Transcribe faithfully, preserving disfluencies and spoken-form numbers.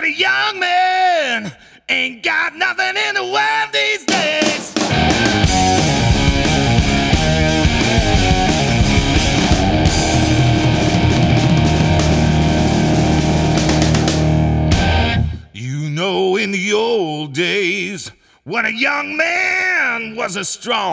a young man ain't got nothing in the world these days. You know, in the old days, when a young man was a strong